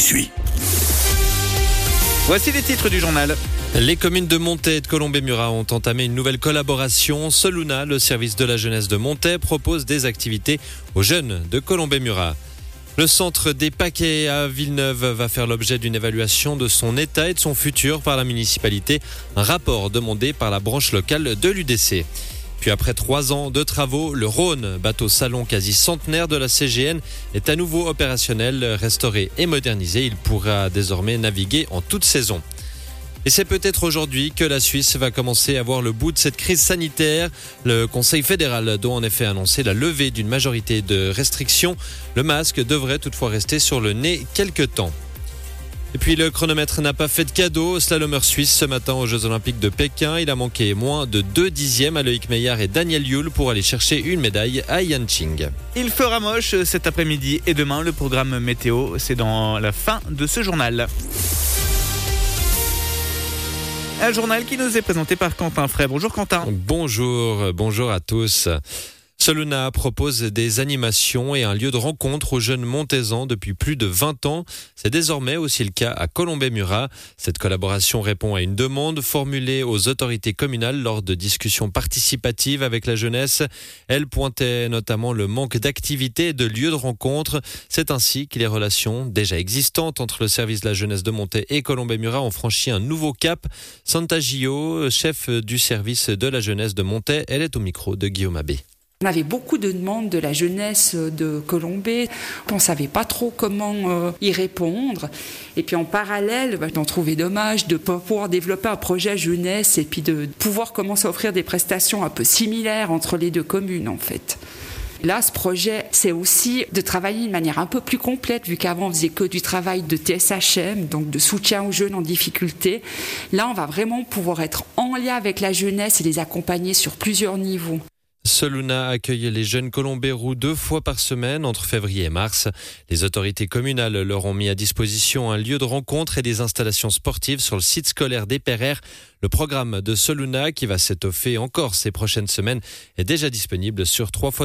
suis. Voici les titres du journal. Les communes de Montaix et de Colombey-Murat ont entamé une nouvelle collaboration. Soluna, le service de la jeunesse de Montaix, propose des activités aux jeunes de Colombey-Murat. Le centre des Paquets à Villeneuve va faire l'objet d'une évaluation de son état et de son futur par la municipalité. Un rapport demandé par la branche locale de l'UDC. Puis après 3 ans de travaux, le Rhône, bateau salon quasi centenaire de la CGN, est à nouveau opérationnel, restauré et modernisé. Il pourra désormais naviguer en toute saison. Et c'est peut-être aujourd'hui que la Suisse va commencer à voir le bout de cette crise sanitaire. Le Conseil fédéral doit en effet annoncer la levée d'une majorité de restrictions. Le masque devrait toutefois rester sur le nez quelque temps. Et puis le chronomètre n'a pas fait de cadeau au slalomeur suisse ce matin aux Jeux Olympiques de Pékin. Il a manqué moins de 2 dixièmes à Loïc Meillard et Daniel Yule pour aller chercher une médaille à Yanqing. Il fera moche cet après-midi et demain. Le programme météo, c'est dans la fin de ce journal. Un journal qui nous est présenté par Quentin Frey. Bonjour Quentin. Bonjour à tous. Soluna propose des animations et un lieu de rencontre aux jeunes montaisans depuis plus de 20 ans. C'est désormais aussi le cas à Colombey-Murat. Cette collaboration répond à une demande formulée aux autorités communales lors de discussions participatives avec la jeunesse. Elle pointait notamment le manque d'activités et de lieux de rencontre. C'est ainsi que les relations déjà existantes entre le service de la jeunesse de Montaix et Colombey-Murat ont franchi un nouveau cap. Santa Gio, chef du service de la jeunesse de Montaix, elle est au micro de Guillaume Abbé. On avait beaucoup de demandes de la jeunesse de Colombey. On ne savait pas trop comment y répondre. Et puis en parallèle, on trouvait dommage de ne pas pouvoir développer un projet jeunesse et puis de pouvoir commencer à offrir des prestations un peu similaires entre les deux communes en fait. Là, ce projet, c'est aussi de travailler de manière un peu plus complète, vu qu'avant, on faisait que du travail de TSHM, donc de soutien aux jeunes en difficulté. Là, on va vraiment pouvoir être en lien avec la jeunesse et les accompagner sur plusieurs niveaux. Soluna accueille les jeunes Colombey-Roux 2 fois par semaine entre février et mars. Les autorités communales leur ont mis à disposition un lieu de rencontre et des installations sportives sur le site scolaire des Perrères. Le programme de Soluna, qui va s'étoffer encore ces prochaines semaines, est déjà disponible sur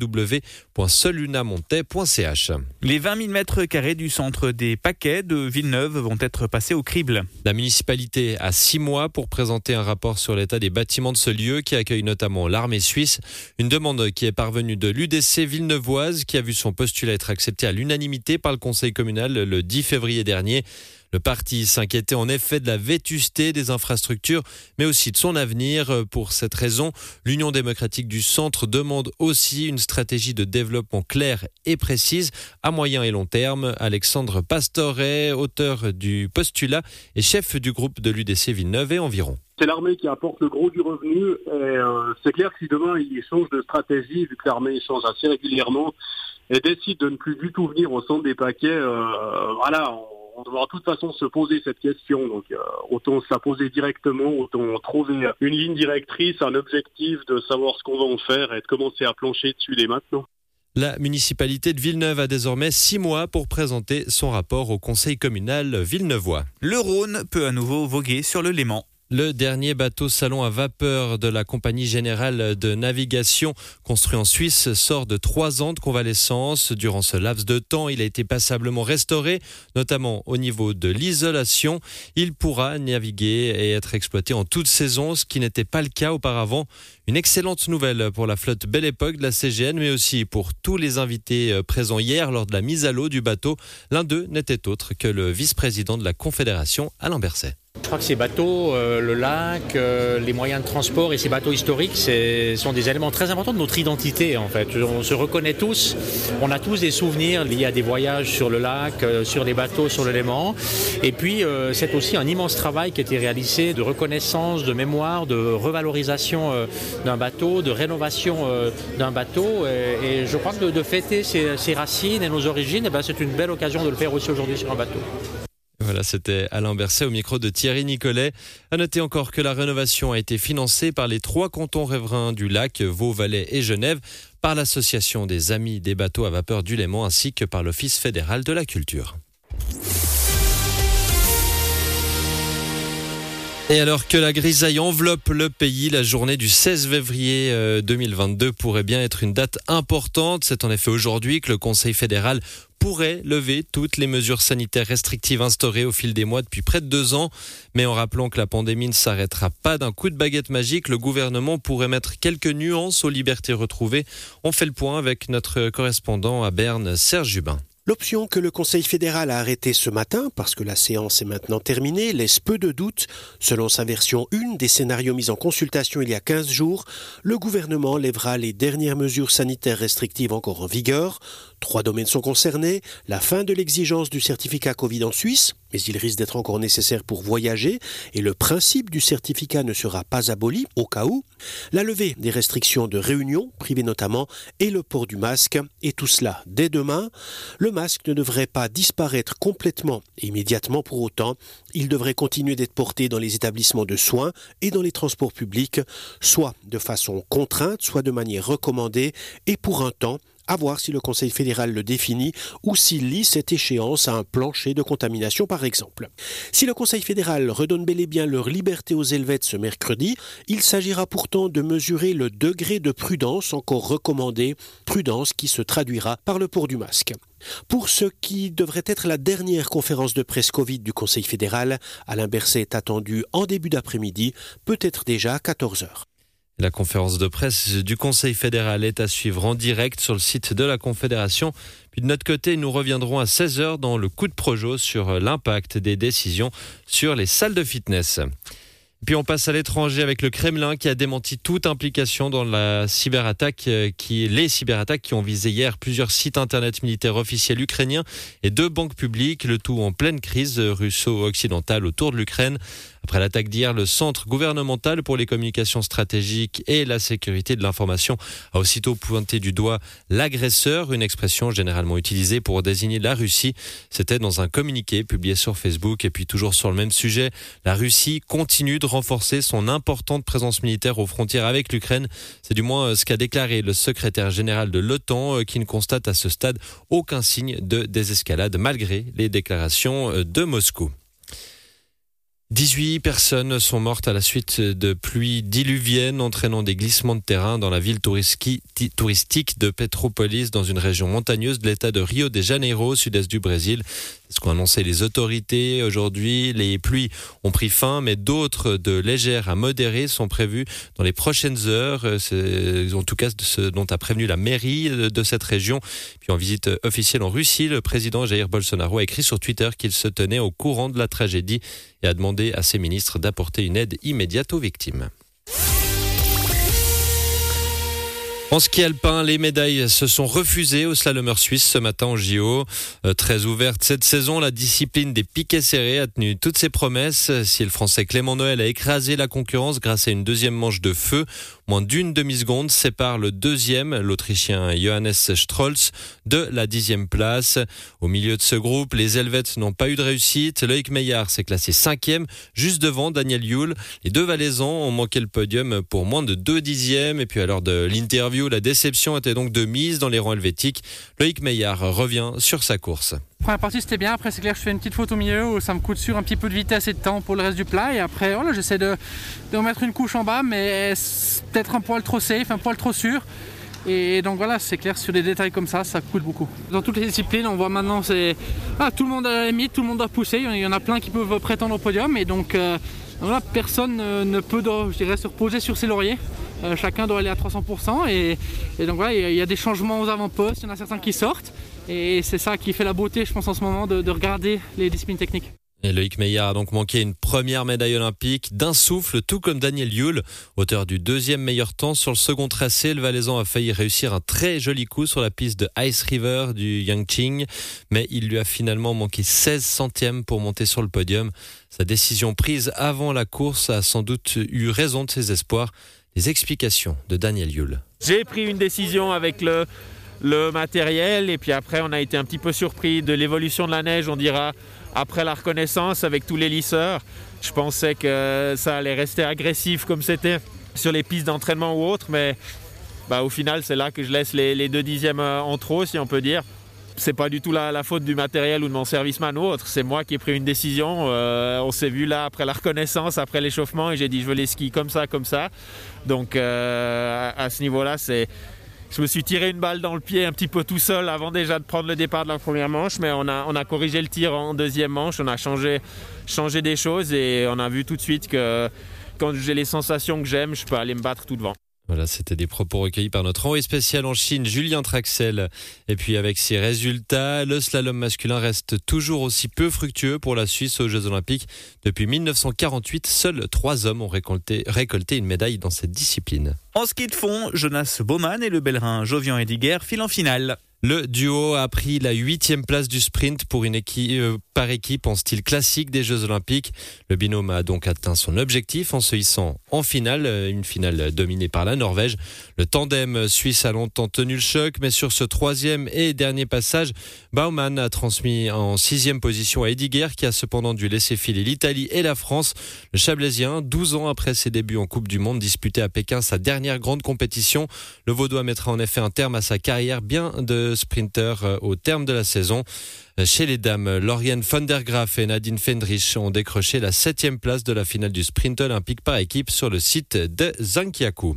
www.solunamontais.ch. Les 20 000 mètres carrés du centre des Paquets de Villeneuve vont être passés au crible. La municipalité a 6 mois pour présenter un rapport sur l'état des bâtiments de ce lieu qui accueille notamment l'armée suisse. Une demande qui est parvenue de l'UDC villeneuvoise qui a vu son postulat être accepté à l'unanimité par le conseil communal le 10 février dernier. Le parti s'inquiétait en effet de la vétusté des infrastructures, mais aussi de son avenir. Pour cette raison, l'Union démocratique du centre demande aussi une stratégie de développement claire et précise à moyen et long terme. Alexandre Pastoret, auteur du postulat et chef du groupe de l'UDC Villeneuve et environ. C'est l'armée qui apporte le gros du revenu et c'est clair que si demain il change de stratégie, vu que l'armée change assez régulièrement et décide de ne plus du tout venir au centre des Paquets, on devra de toute façon se poser cette question. Donc autant se la poser directement, autant trouver une ligne directrice, un objectif de savoir ce qu'on va en faire et de commencer à plancher dessus dès maintenant. La municipalité de Villeneuve a désormais 6 mois pour présenter son rapport au conseil communal villeneuvois. Le Rhône peut à nouveau voguer sur le Léman. Le dernier bateau salon à vapeur de la Compagnie Générale de Navigation, construit en Suisse, sort de 3 ans de convalescence. Durant ce laps de temps, il a été passablement restauré, notamment au niveau de l'isolation. Il pourra naviguer et être exploité en toute saison, ce qui n'était pas le cas auparavant. Une excellente nouvelle pour la flotte Belle Époque de la CGN, mais aussi pour tous les invités présents hier lors de la mise à l'eau du bateau. L'un d'eux n'était autre que le vice-président de la Confédération, Alain Berset. Je crois que ces bateaux, le lac, les moyens de transport et ces bateaux historiques, sont des éléments très importants de notre identité en fait. On se reconnaît tous, on a tous des souvenirs liés à des voyages sur le lac, sur les bateaux, sur le Léman. Et puis c'est aussi un immense travail qui a été réalisé de reconnaissance, de mémoire, de revalorisation d'un bateau, de rénovation d'un bateau. Et je crois que de fêter ses racines et nos origines, c'est une belle occasion de le faire aussi aujourd'hui sur un bateau. Voilà, c'était Alain Berset au micro de Thierry Nicolet. À noter encore que la rénovation a été financée par les 3 cantons riverains du lac, Vaud, Valais et Genève, par l'association des Amis des bateaux à vapeur du Léman ainsi que par l'Office fédéral de la culture. Et alors que la grisaille enveloppe le pays, la journée du 16 février 2022 pourrait bien être une date importante. C'est en effet aujourd'hui que le Conseil fédéral pourrait lever toutes les mesures sanitaires restrictives instaurées au fil des mois depuis près de 2 ans. Mais en rappelant que la pandémie ne s'arrêtera pas d'un coup de baguette magique, le gouvernement pourrait mettre quelques nuances aux libertés retrouvées. On fait le point avec notre correspondant à Berne, Serge Jubin. L'option que le Conseil fédéral a arrêtée ce matin, parce que la séance est maintenant terminée, laisse peu de doute. Selon sa version 1 des scénarios mis en consultation il y a 15 jours, le gouvernement lèvera les dernières mesures sanitaires restrictives encore en vigueur. 3 domaines sont concernés, la fin de l'exigence du certificat Covid en Suisse, mais il risque d'être encore nécessaire pour voyager, et le principe du certificat ne sera pas aboli, au cas où, la levée des restrictions de réunion, privées notamment, et le port du masque, et tout cela dès demain. Le masque ne devrait pas disparaître complètement et immédiatement pour autant. Il devrait continuer d'être porté dans les établissements de soins et dans les transports publics, soit de façon contrainte, soit de manière recommandée, et pour un temps, à voir si le Conseil fédéral le définit ou s'il lie cette échéance à un plancher de contamination par exemple. Si le Conseil fédéral redonne bel et bien leur liberté aux Helvètes ce mercredi, il s'agira pourtant de mesurer le degré de prudence encore recommandé, prudence qui se traduira par le port du masque. Pour ce qui devrait être la dernière conférence de presse Covid du Conseil fédéral, Alain Berset est attendu en début d'après-midi, peut-être déjà à 14h. La conférence de presse du Conseil fédéral est à suivre en direct sur le site de la Confédération. Puis de notre côté, nous reviendrons à 16h dans le coup de projo sur l'impact des décisions sur les salles de fitness. Puis on passe à l'étranger avec le Kremlin qui a démenti toute implication dans les cyberattaques qui ont visé hier plusieurs sites internet militaires officiels ukrainiens et 2 banques publiques, le tout en pleine crise russo-occidentale autour de l'Ukraine. Après l'attaque d'hier, le Centre gouvernemental pour les communications stratégiques et la sécurité de l'information a aussitôt pointé du doigt l'agresseur, une expression généralement utilisée pour désigner la Russie. C'était dans un communiqué publié sur Facebook. Et puis toujours sur le même sujet, la Russie continue de renforcer son importante présence militaire aux frontières avec l'Ukraine. C'est du moins ce qu'a déclaré le secrétaire général de l'OTAN qui ne constate à ce stade aucun signe de désescalade malgré les déclarations de Moscou. 18 personnes sont mortes à la suite de pluies diluviennes entraînant des glissements de terrain dans la ville touristique de Petrópolis dans une région montagneuse de l'état de Rio de Janeiro, sud-est du Brésil. C'est ce qu'ont annoncé les autorités aujourd'hui. Les pluies ont pris fin, mais d'autres de légères à modérées sont prévues dans les prochaines heures. C'est en tout cas ce dont a prévenu la mairie de cette région. Puis en visite officielle en Russie, le président Jair Bolsonaro a écrit sur Twitter qu'il se tenait au courant de la tragédie et a demandé à ses ministres d'apporter une aide immédiate aux victimes. En ski alpin, les médailles se sont refusées aux slalomeurs suisses ce matin en JO. Très ouverte cette saison, la discipline des piquets serrés a tenu toutes ses promesses. Si le Français Clément Noël a écrasé la concurrence grâce à une deuxième manche de feu, moins d'une demi-seconde sépare le deuxième, l'Autrichien Johannes Strolz, de la 10e place. Au milieu de ce groupe, les Helvètes n'ont pas eu de réussite. Loïc Meillard s'est classé 5e, juste devant Daniel Yule. Les 2 Valaisans ont manqué le podium pour moins de 2 dixièmes. Et puis à l'heure de l'interview, la déception était donc de mise dans les rangs helvétiques. Loïc Meillard revient sur sa course. Première partie c'était bien, après c'est clair que je fais une petite faute au milieu où ça me coûte sur un petit peu de vitesse et de temps pour le reste du plat et après voilà, j'essaie de remettre une couche en bas mais c'est peut-être un poil trop safe, un poil trop sûr et donc voilà c'est clair sur des détails comme ça coûte beaucoup. Dans toutes les disciplines on voit maintenant tout le monde à la limite, tout le monde doit pousser, il y en a plein qui peuvent prétendre au podium et donc voilà, personne ne peut se reposer sur ses lauriers. Chacun doit aller à 300% et donc voilà, il y a des changements aux avant-postes, il y en a certains qui sortent et c'est ça qui fait la beauté je pense en ce moment de regarder les disciplines techniques. Et Loïc Meillard a donc manqué une première médaille olympique d'un souffle, tout comme Daniel Yule, auteur du 2e meilleur temps sur le second tracé. Le Valaisan a failli réussir un très joli coup sur la piste de Ice River du Yangqing, mais il lui a finalement manqué 16 centièmes pour monter sur le podium. Sa décision prise avant la course a sans doute eu raison de ses espoirs. Les explications de Daniel Yule. J'ai pris une décision avec le matériel et puis après on a été un petit peu surpris de l'évolution de la neige, on dira, après la reconnaissance avec tous les lisseurs. Je pensais que ça allait rester agressif comme c'était sur les pistes d'entraînement ou autres, mais au final c'est là que je laisse les 2 dixièmes en trop si on peut dire. c'est pas du tout la faute du matériel ou de mon serviceman ou autre. C'est moi qui ai pris une décision. On s'est vu là après la reconnaissance, après l'échauffement, et j'ai dit je veux les skis comme ça. Donc à ce niveau-là, je me suis tiré une balle dans le pied un petit peu tout seul avant déjà de prendre le départ de la première manche, mais on a corrigé le tir en deuxième manche, on a changé des choses et on a vu tout de suite que quand j'ai les sensations que j'aime, je peux aller me battre tout devant. Voilà, c'était des propos recueillis par notre envoyé spécial en Chine, Julien Traxel. Et puis avec ces résultats, le slalom masculin reste toujours aussi peu fructueux pour la Suisse aux Jeux Olympiques. Depuis 1948, seuls 3 hommes ont récolté une médaille dans cette discipline. En ski de fond, Jonas Baumann et le Bellerin Jovian Ediger filent en finale. Le duo a pris la 8e place du sprint pour une par équipe en style classique des Jeux Olympiques. Le binôme a donc atteint son objectif en se hissant en finale, une finale dominée par la Norvège. Le tandem suisse a longtemps tenu le choc, mais sur ce 3e et dernier passage, Baumann a transmis en 6e position à Ediger, qui a cependant dû laisser filer l'Italie et la France. Le Chablaisien, 12 ans après ses débuts en Coupe du Monde, disputé à Pékin sa dernière grande compétition. Le Vaudois mettra en effet un terme à sa carrière bien de sprinter au terme de la saison. Chez les dames, Lauriane van der Graaf et Nadine Fendrich ont décroché la 7e place de la finale du sprint olympique par équipe sur le site de Zhangjiakou.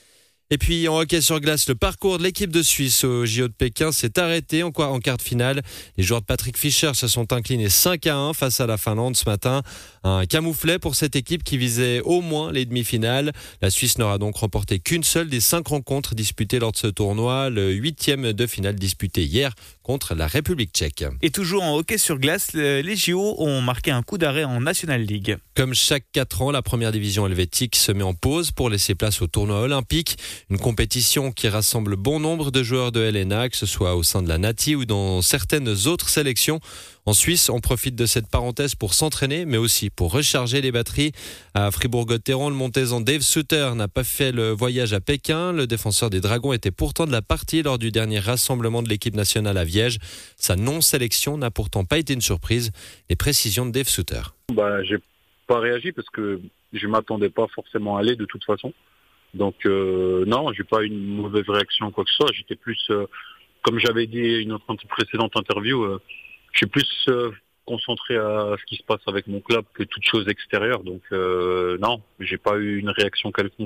Et puis en hockey sur glace, le parcours de l'équipe de Suisse au JO de Pékin s'est arrêté en quart de finale. Les joueurs de Patrick Fischer se sont inclinés 5-1 face à la Finlande ce matin. Un camouflet pour cette équipe qui visait au moins les demi-finales. La Suisse n'aura donc remporté qu'une seule des 5 rencontres disputées lors de ce tournoi, le 8e de finale disputé hier contre la République tchèque. Et toujours en hockey sur glace, les JO ont marqué un coup d'arrêt en National League. Comme chaque 4 ans, la première division helvétique se met en pause pour laisser place au tournoi olympique. Une compétition qui rassemble bon nombre de joueurs de LNA, que ce soit au sein de la Nati ou dans certaines autres sélections. En Suisse, on profite de cette parenthèse pour s'entraîner, mais aussi pour recharger les batteries. À Fribourg-Gotteron, le Montaisan Dave Sutter n'a pas fait le voyage à Pékin. Le défenseur des Dragons était pourtant de la partie lors du dernier rassemblement de l'équipe nationale à Viège. Sa non-sélection n'a pourtant pas été une surprise. Les précisions de Dave Sutter. J'ai pas réagi parce que je m'attendais pas forcément à aller de toute façon. Donc non, j'ai pas eu une mauvaise réaction ou quoi que ce soit. J'étais plus, comme j'avais dit une autre précédente interview, je suis plus concentré à ce qui se passe avec mon club que toute chose extérieure. Donc non, j'ai pas eu une réaction quelconque.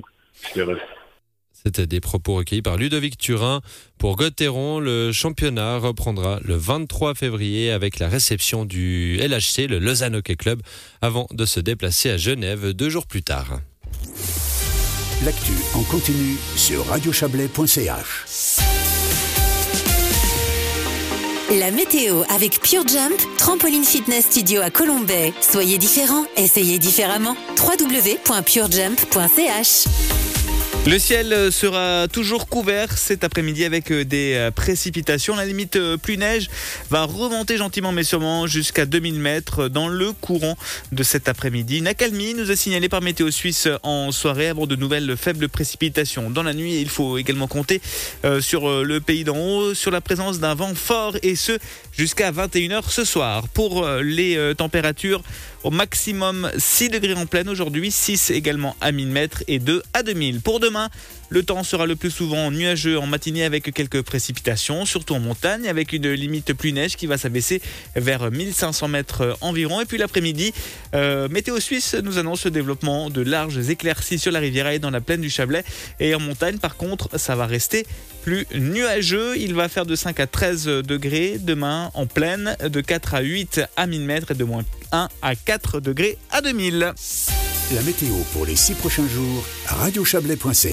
C'était des propos recueillis par Ludovic Turin. Pour Gotteron, le championnat reprendra le 23 février avec la réception du LHC, le Lausanne Hockey Club, avant de se déplacer à Genève 2 jours plus tard. L'actu en continu sur radiochablais.ch. La météo avec Pure Jump, trampoline fitness studio à Colombey. Soyez différents, essayez différemment. www.purejump.ch. Le ciel sera toujours couvert cet après-midi avec des précipitations. La limite pluie-neige va remonter gentiment mais sûrement jusqu'à 2000 mètres dans le courant de cet après-midi. Une accalmie nous est signalée par Météo Suisse en soirée avant de nouvelles faibles précipitations. Dans la nuit, il faut également compter sur le pays d'en haut, sur la présence d'un vent fort et ce jusqu'à 21h ce soir. Pour les températures, au maximum 6 degrés en pleine aujourd'hui, 6 également à 1000 mètres et 2 à 2000. Pour demain, le temps sera le plus souvent nuageux en matinée avec quelques précipitations, surtout en montagne, avec une limite pluie-neige qui va s'abaisser vers 1500 mètres environ. Et puis l'après-midi, Météo Suisse nous annonce le développement de larges éclaircies sur la Riviera et dans la plaine du Chablais. Et en montagne, par contre, ça va rester plus nuageux. Il va faire de 5 à 13 degrés demain en plaine, de 4 à 8 à 1000 mètres et de moins 1 à 4 degrés à 2000. La météo pour les 6 prochains jours à radiochablais.ch.